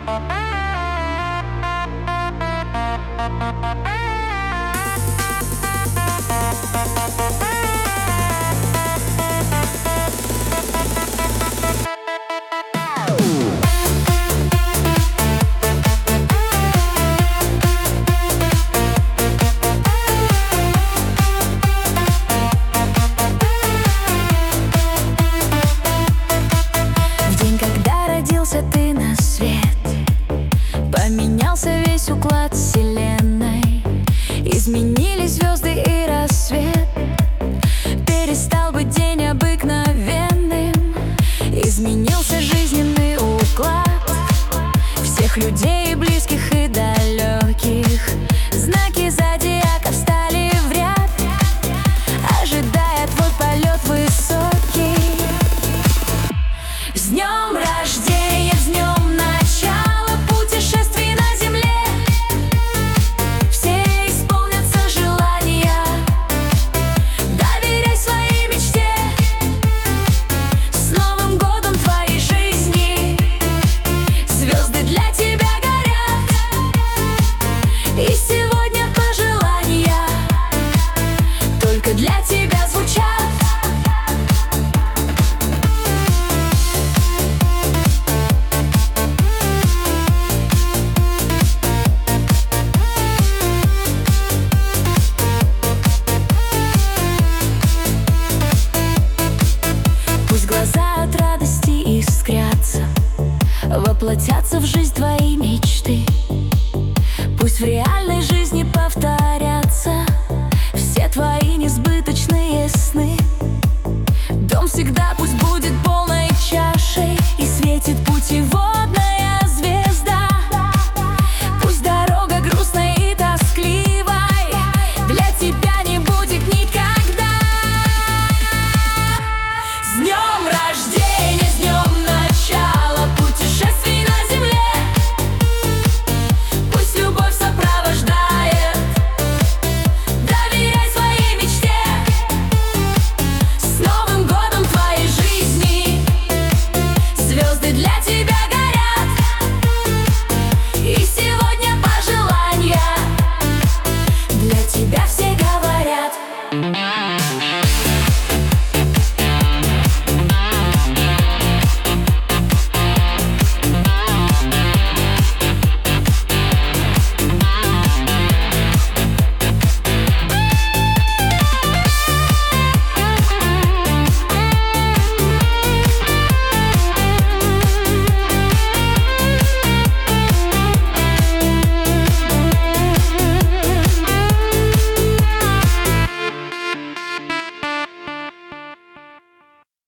Ты на свет, поменялся весь уклад вселенной, изменились звезды и рассвет. Перестал быть день обыкновенным, изменился жизненный уклад всех людей, близких и далеких. Знаки зодиака встали в ряд, ожидая твой полет высокий. С днем рождения, с днем начала путешествий на земле. Все исполнятся желания, доверяй своей мечте. С Новым годом твоей жизни звезды для тебя горят, и сегодня пожелания только для тебя звучат. Глаза от радости искрятся, воплотятся в жизнь твои мечты. Пусть в реальной жизни повторятся все твои несбыточные сны. Дом всегда пусть будет полной чашей, и светит путеводная звезда. Пусть дорога грустной и тоскливой для тебя не будет никогда. С днем рождения!